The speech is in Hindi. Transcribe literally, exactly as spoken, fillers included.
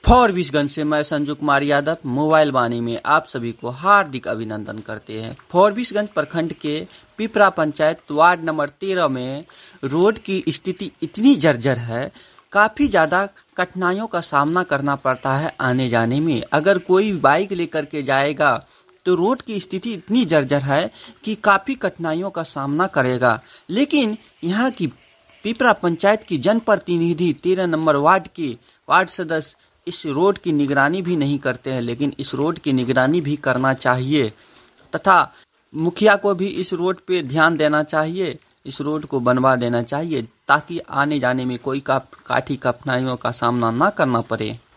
फॉरबिसगंज से मैं संजू कुमार यादव मोबाइल वाणी में आप सभी को हार्दिक अभिनंदन करते हैं। फॉरबिसगंज प्रखंड के पिपरा पंचायत वार्ड नंबर तेरह में रोड की स्थिति इतनी जर्जर है, काफ़ी ज़्यादा कठिनाइयों का सामना करना पड़ता है आने जाने में। अगर कोई बाइक लेकर के जाएगा तो रोड की स्थिति इतनी जर्जर है कि काफ़ी कठिनाइयों का सामना करेगा। लेकिन यहाँ की पिपरा पंचायत की जनप्रतिनिधि तेरह नंबर वार्ड के वार्ड सदस्य इस रोड की निगरानी भी नहीं करते हैं, लेकिन इस रोड की निगरानी भी करना चाहिए तथा मुखिया को भी इस रोड पे ध्यान देना चाहिए, इस रोड को बनवा देना चाहिए ताकि आने जाने में कोई का काठी कठिनाइयों का सामना ना करना पड़े।